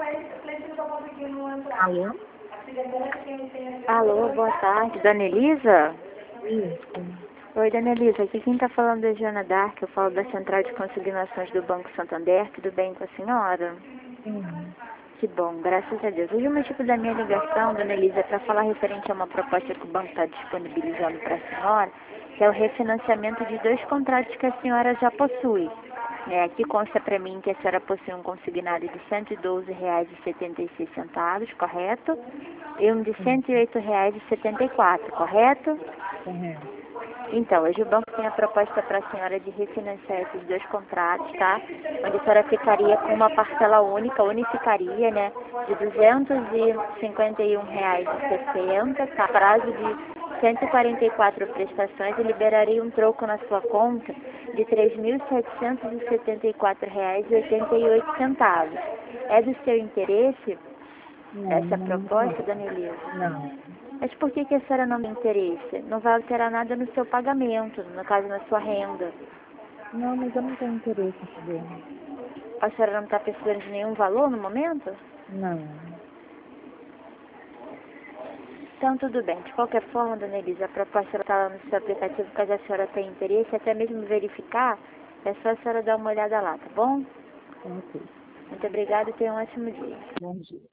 Alô? Alô, boa tarde. Dona Elisa? Isso. Oi, Dona Elisa. Aqui quem está falando é Joana Dark. Eu falo da Central de Consignações do Banco Santander. Tudo bem com a senhora? Sim. Que bom, graças a Deus. Hoje o motivo da minha ligação, Dona Elisa, é para falar referente a uma proposta que o banco está disponibilizando para a senhora, que é o refinanciamento de 2 contratos que a senhora já possui. Aqui consta para mim que a senhora possui um consignado de R$ 112,76, correto? E um de R$ 108,74, correto? Correto. Então, hoje o banco tem a proposta para a senhora de refinanciar esses 2 contratos, tá? Onde a senhora ficaria com uma parcela única, unificaria, né? De R$ 251,60, tá? Prazo de 144 prestações e liberaria um troco na sua conta de R$ 3.774,88. É do seu interesse essa proposta, Dona Elisa? Não. Mas por que a senhora não tem interesse? Não vai alterar nada no seu pagamento, no caso, na sua renda. Não, mas eu não tenho interesse em saber. A senhora não está precisando de nenhum valor no momento? Não. Então, tudo bem. De qualquer forma, Dona Elisa, a proposta está lá no seu aplicativo, caso a senhora tenha interesse, até mesmo verificar, é só a senhora dar uma olhada lá, tá bom? Ok. Muito obrigada e tenha um ótimo dia. Bom dia.